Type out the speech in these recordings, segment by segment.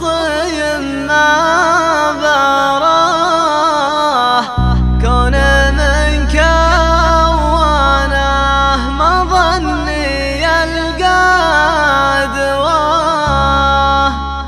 خطي ما براه كون منك وانا ما ظني القادواه.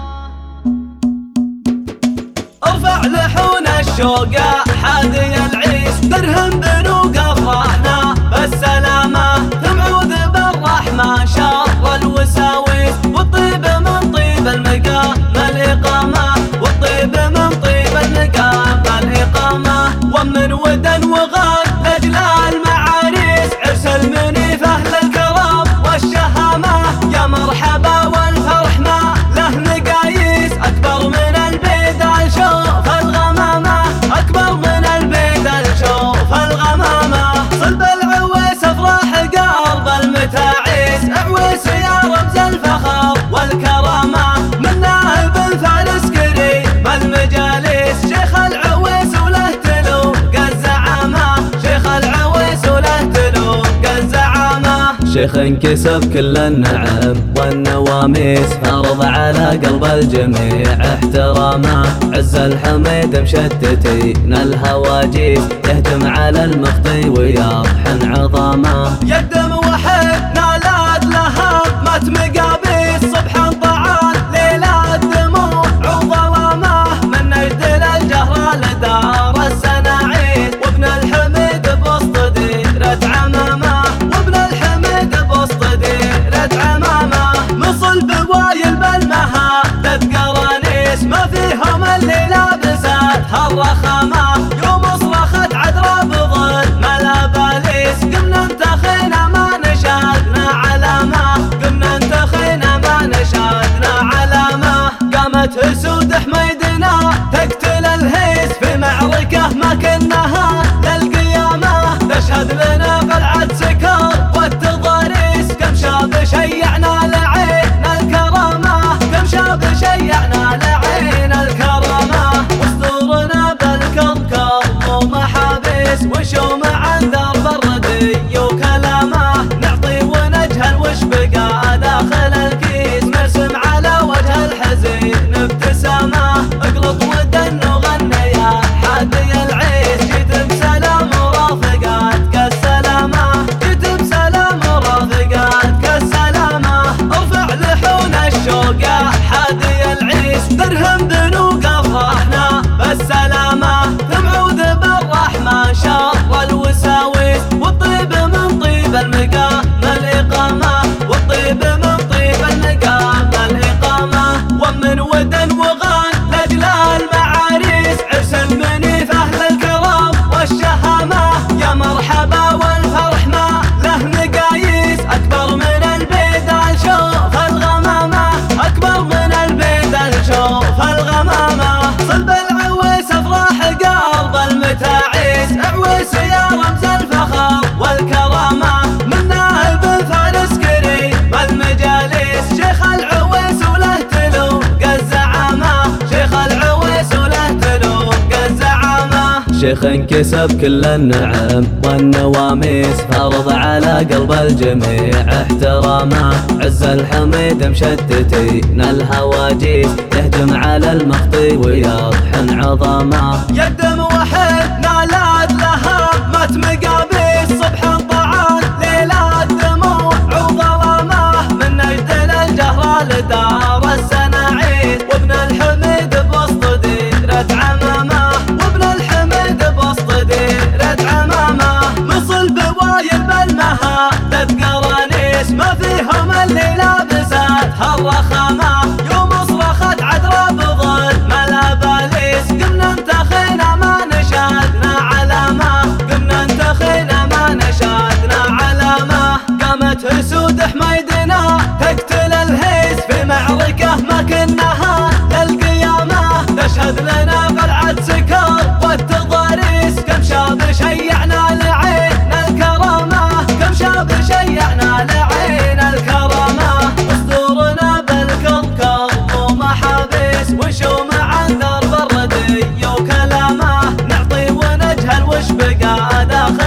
ارفع لحون الشوق حادي العيس درهم بنوق افراحنا بالسلامة تمعوذ بالرحمة شر الوساويس والطيب من طيب المقام الإقامة والطيب من طيب المقام الإقامة ومن ودن وغاد لأجل المعاريس عرس المنيف أهل الكرم والشهامة يا مرحبا والفرح ما له مقاييس أكبر من البيدال شوف الغمامة أكبر من البيدال شوف الغمامة صلب العويس أفراح قلب المتاعيس عويس يا رمز الفخر والكرامة من نائب فارس كريم المجالس شيخ العويس وله تلوق الزعامة شيخ العويس وله تلوق الزعامة شيخ انكسب كل النعم والنواميس فرض على قلب الجميع احترامه عز الحميد مشتتين الهواجيس يهجم على المخطي ويطحن عظامه يقدم وحد نالات لها مات مقابيس صبح طعان ليلة دموع وظلامه من نجد للجهر لدار السناعيد وابن الحميد بوسط ديرة عمامه وابن الحميد بوسط ديرة عمامه مصل بوايل بالمها تذكرانيس ما فيهم اللي لابسات هالرخامه يوم صرخت عذرا بظل ملاباليس قمنا انتخينا ما نشادنا علامه قمنا انتخينا ما نشادنا علامه قامت اسود حميدنا تقتل الهيس في معركه ما كناها للقيامه تشهد لنا قلعه سكر والتضاريس كم شاب شيعنا لعين الكرامه كم شاب شيعنا لعين الكرامه واسطورنا بالكركر ومحابيس وشوم عن درب الردي وكلامه نعطي ونجهل وش بقى داخل الكيس نرسم على وجه الحزين ابتسامه اقلط ودن وغني يا حادي العيس جيت بسلام ورافقاتك السلامه جيت بسلام ورافقاتك السلامه ارفع لحون الشوق يا حادي العيس درهم بنوق افراحنا بالسلامه تمعوذ بالرحمه شر الوساويس والطيب من طيب المقام الإقامة والطيب من طيب المقام الإقامة ومن ودن وغان لأجل المعاريس عرس المنيف أهل الكرم والشهامة يا مرحبا والفرح ما له مقاييس أكبر من البيدال شوف الغمامة أكبر من البيدال شوف الغمامة صلب العويس أفراح قلب المتاعيس عويس يا رمز الفخر والكرامة من نائب فارس كريم المجالس شيخ العويس وله تلوق الزعامة شيخ العويس وله تلوق الزعامة شيخ انكسب كل النعم والنواميس فرض على قلب الجميع احترامه عز الحميد مشتتين الهواجيس يهجم على المخطي ويطحن عظامه يقدم وحد نالات لها مات مقابيس صبح طعان ليلة دموع وظلامه من نجد للجهر لدار السناعيد وابن الحميد بوسط ديرة عمامه وابن الحميد بوسط ديرة عمامه مصل بوايل بالمها تذكرانيس ما فيهم اللي لابسات هالرخامه يوم صرخت عذرا بظل ملاباليس قمنا انتخينا ما نشادنا علامه قمنا انتخينا ما نشادنا علامه قامت اسود حميدنا تقتل الهيس في معركه ما كناها للقيامه تشهد لنا قلعه سكر والتضاريس كم شاب شيعنا لعين الكرامه كم شاب شيعنا لعين الكرامه اسطورنا بالكركر ومحابيس وشوم عن درب الردي وكلامه نعطي ونجهل وش بقى داخل